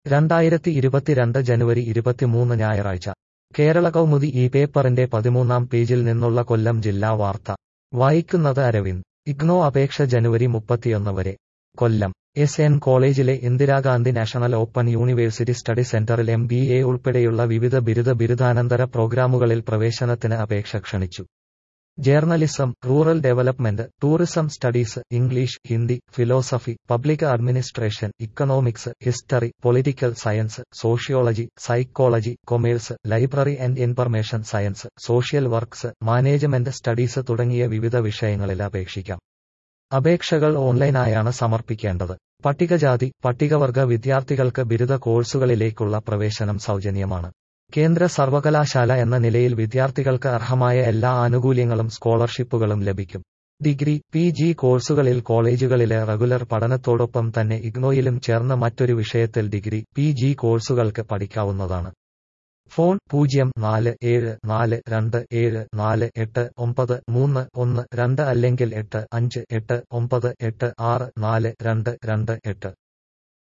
2022 ജനുവരി 23 ഞായറാഴ്ച കേരള കൗമുദി ഈ പേപ്പറിന്റെ 13-ാം പേജിൽ നിന്നുള്ള കൊല്ലം ജില്ലാ വാർത്ത വായിക്കുന്നത് അരവിന്ദ്. ഇഗ്നോ അപേക്ഷ ജനുവരി 31 വരെ. കൊല്ലം എസ്.എൻ. കോളേജിലെ Indira Gandhi national open university study സെന്ററിൽ MBA ഉൾപ്പെടെയുള്ള വിവിധ ബിരുദാനന്തര പ്രോഗ്രാമുകളിൽ പ്രവേശനത്തിന് അപേക്ഷ ക്ഷണിച്ചു. Journalism, rural development, tourism studies, English, Hindi, philosophy, public administration, economics, history, political science, sociology, psychology, commerce, library and information science, social works, management studies തുടങ്ങിയ വിവിധ വിഷയങ്ങളിൽ അപേക്ഷിക്കാം. അപേക്ഷകൾ ഓൺലൈനായാണ് സമർപ്പിക്കേണ്ടത്. പട്ടികജാതി, പട്ടികവർഗ വിദ്യാർത്ഥികൾക്ക് ബിരുദ കോഴ്സുകളിലേക്കുള്ള പ്രവേശനം സൗജന്യമാണ്. കേന്ദ്ര സർവകലാശാല എന്ന നിലയിൽ വിദ്യാർത്ഥികൾക്ക് അർഹമായ എല്ലാ ആനുകൂല്യങ്ങളും സ്കോളർഷിപ്പുകളും ലഭിക്കും. ഡിഗ്രി, PG കോഴ്സുകളിൽ കോളേജുകളിലെ റെഗുലർ പഠനത്തോടൊപ്പം തന്നെ ഇഗ്നോയിലും ചേർന്ന് മറ്റൊരു വിഷയത്തിൽ ഡിഗ്രി, PG കോഴ്സുകൾക്ക് പഠിക്കാവുന്നതാണ്. ഫോൺ 0442748931 അല്ലെങ്കിൽ 8589864222.